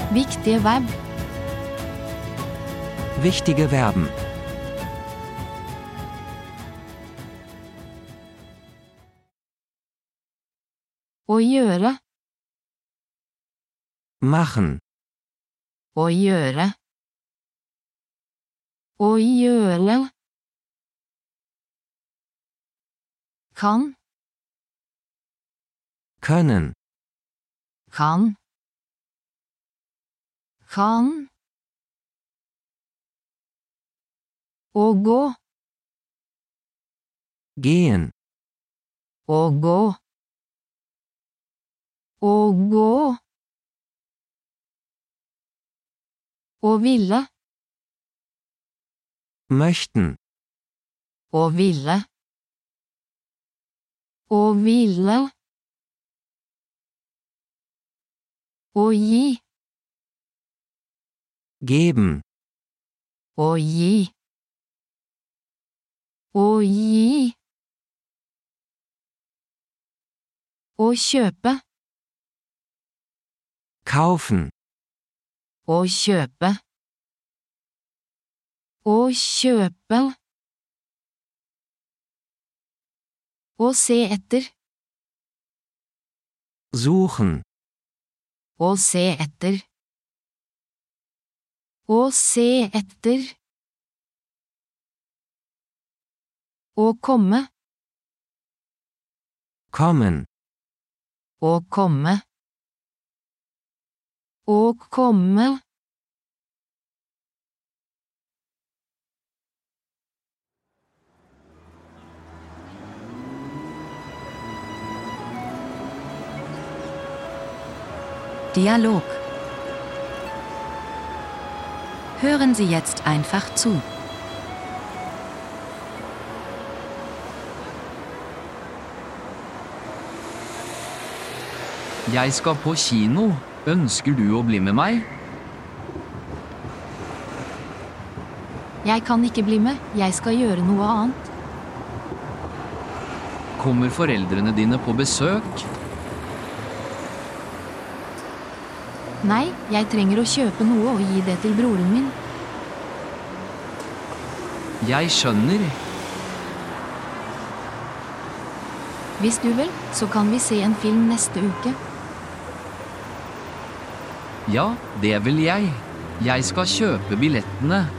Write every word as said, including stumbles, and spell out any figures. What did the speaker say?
Viktige verb. Wichtige Verben. Å gjøre. Machen. Å gjøre. Å gjøre. Kan. Können. Kan. Kan. Å gå. Gehen. Å gå. Å gå. Å ville. Möchten. Å ville. Å ville. Å gi. Geben. Å gi. Å gi. Å kjøpe. Kaufen. Å kjøpe. Å kjøpe. Å se etter. Suchen. Å se etter. Å se etter. Å komme. Kommen. Å komme. Å komme. Dialog. Hören Sie jetzt einfach zu. Jeg skal på kino. Ønsker du å bli med meg? Jeg kan ikke bli med, jeg skal gjøre noe annet. Kommer foreldrene dine på besøk? Nei, jeg trenger å kjøpe noe og gi det til broren min. Jeg skjønner. Hvis du vil, så kan vi se en film neste uke. Ja, det vil jeg. Jeg skal kjøpe billettene.